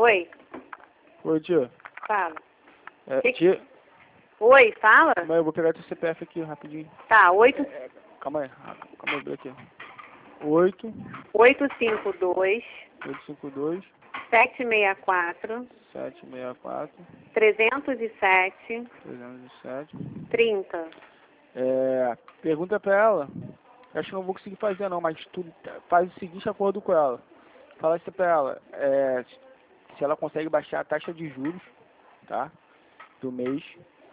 Oi, Oi, tia. fala. Tia, Oi, fala? calma aí, eu vou pegar teu CPF aqui rapidinho. Tá, 8, Calma aí, abre aqui. 8, 852 852, 764 764, 307 307. 30. Pergunta pra ela. Acho que não vou conseguir fazer não, mas tu faz o seguinte acordo com ela. Fala assim pra ela, se ela consegue baixar a taxa de juros, tá? Do mês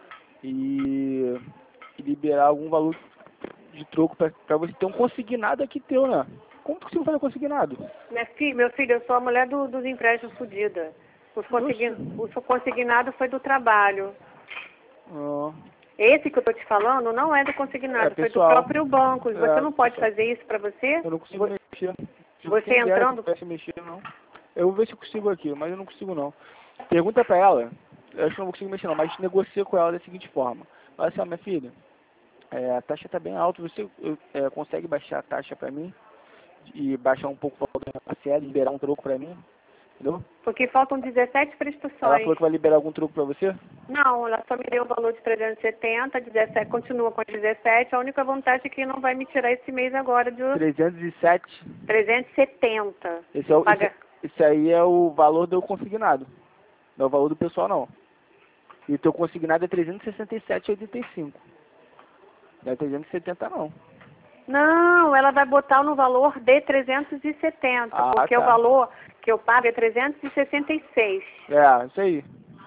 e liberar algum valor de troco pra você ter um consignado aqui teu, né? Como que você vai consignado? Meu filho, eu sou a mulher dos empréstimos fodida. O consignado foi do trabalho. Ah, Esse que eu tô te falando não é do consignado, foi do pessoal. próprio banco. Você não pode Pessoal. fazer isso pra você? Eu não consigo mexer. Você Quem dera entrando... que eu pudesse mexer, não. Eu vou ver se eu consigo aqui, mas eu não consigo não. Pergunta pra ela, eu acho que eu não consigo mexer não, mas negocia com ela da seguinte forma. Fala assim, ó, minha filha, a taxa tá bem alta, você consegue baixar a taxa pra mim? E baixar um pouco o valor da parcela, liberar um troco pra mim? Entendeu? Porque faltam 17 Ela prestações. falou que vai liberar algum troco pra você? Não, ela só me deu o valor de 370, 17, continua com 17. A única vantagem é que não vai me tirar esse mês agora de 307. 370. Esse, é o, Paga. esse aí é o valor do consignado. Não é o valor do pessoal, não. E o teu consignado é 367,85. Não é 370, não. Não, ela vai botar no valor de 370, porque tá. o valor que eu pago é 366. Isso aí.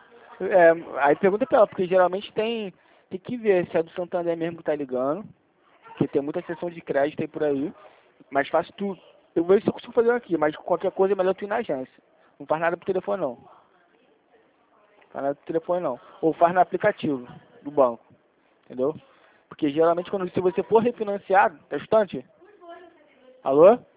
Aí pergunta pra ela, porque geralmente tem que ver se é do Santander mesmo que tá ligando, porque tem muita sessão de crédito aí por aí. Mas faço tudo. Eu vou ver se eu consigo fazer aqui, mas qualquer coisa é melhor tu ir na agência. Não faz nada por telefone, não. Faz nada por telefone, não. Ou faz no aplicativo do banco. Entendeu? Porque geralmente se você for refinanciado, tá distante? Alô?